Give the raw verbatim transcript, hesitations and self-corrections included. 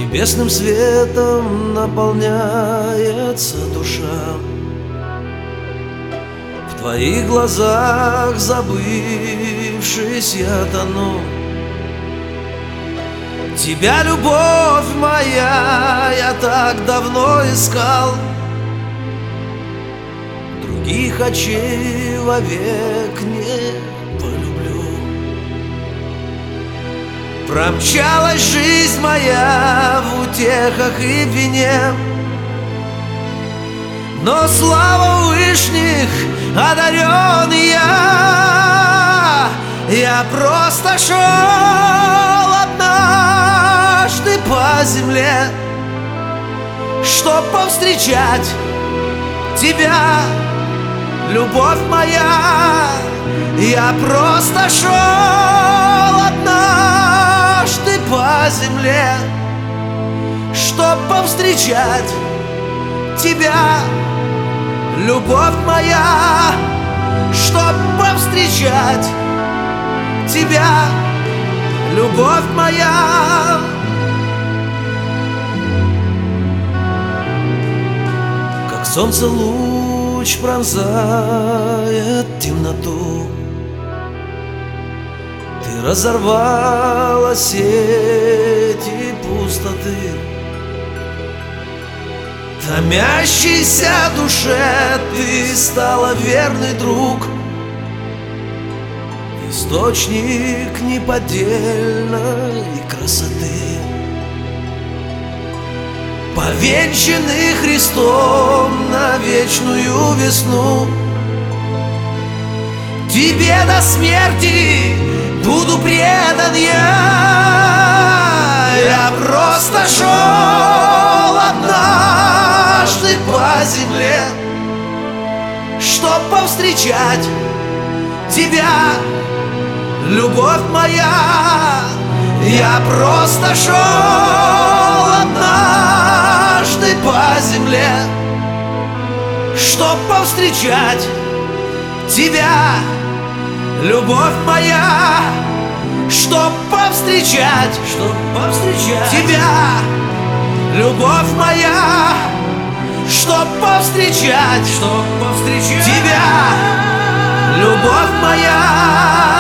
Небесным светом наполняется душа. В твоих глазах, забывшись, я тону. Тебя, любовь моя, я так давно искал. Других очей вовек не полюблю. Промчалась жизнь моя в утехах и вине, но слава вышних одарен я. Я просто шел однажды по земле, чтоб повстречать тебя, любовь моя. Я просто шел однажды по земле, чтоб повстречать тебя, любовь моя. Чтоб повстречать тебя, любовь моя. Как солнце луч пронзает темноту, ты разорвала сети пустоты. Томящейся душе ты стала верный друг, источник неподдельной красоты. Повенчанный Христом на вечную весну, тебе до смерти буду предан я. Я просто шел однажды по земле, чтоб повстречать тебя, любовь моя. Я просто шел однажды по земле, чтоб повстречать тебя, любовь моя. Чтоб повстречать, чтоб повстречать тебя, любовь моя. Чтоб повстречать, чтоб повстречать тебя, любовь моя.